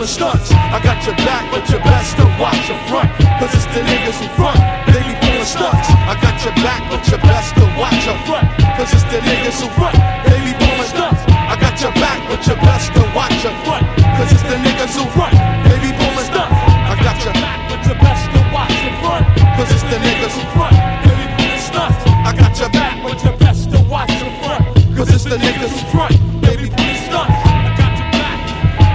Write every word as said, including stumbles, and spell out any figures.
pulling stunts. I got your back, but you best to watch your front, cause it's the niggas who front, they be pulling stunts. I got your back, but you best to watch your front, cause it's the niggas who front.